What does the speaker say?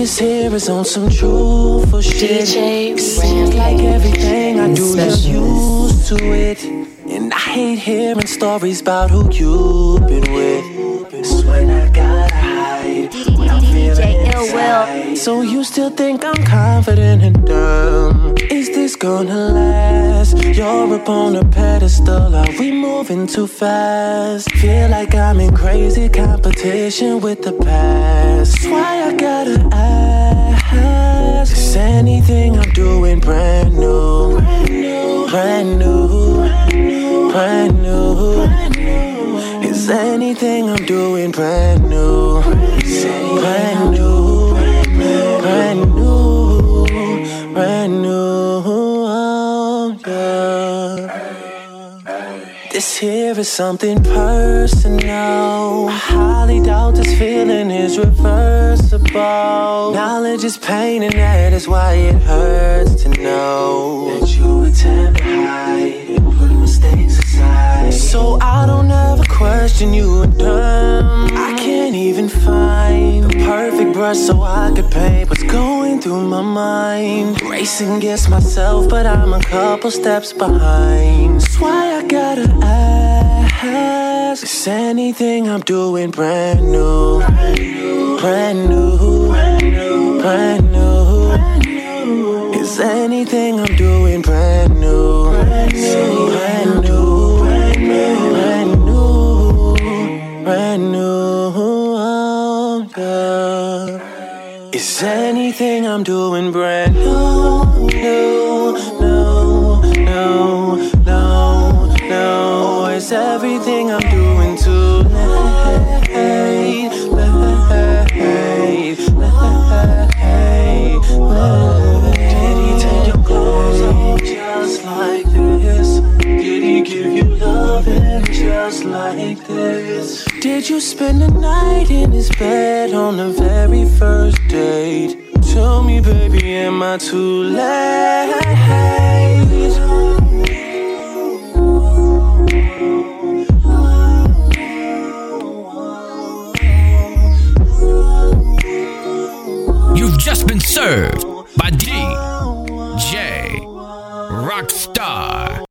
This here is on some truthful shit. DJ It seems like everything I do, you're used to it. And I hate hearing stories about who you've been with. It's when I gotta hide when I'm feeling inside. So you still think I'm confident and dumb? Is this gonna last? You're up on a pedestal, are we moving too fast? Feel like I'm in crazy competition with the past. That's why I gotta ask, is anything I'm doing brand new? Brand new, brand new. Is anything I'm doing brand new? Brand new, brand new, brand new, yeah. This here is something personal. I highly doubt this feeling is reversible. Knowledge is pain and that is why it hurts to know that you attempt to hide and put mistakes aside. So I don't ever question you and dumb. I can't even find the perfect brush so I could paint what's going through my mind. Racing against myself, but I'm a couple steps behind. That's why I gotta ask, is anything I'm doing brand new? Brand new, brand new. Is anything I'm doing brand new? Brand new, brand new, brand new, yeah. Is anything I'm doing brand new? No, is everything I'm doing too late? Did he take your clothes off just like this? Did he give you loving just like this? Did you spend the night in his bed on the very first date? Tell me, baby, am I too late? You've just been served by DJ Rockstar.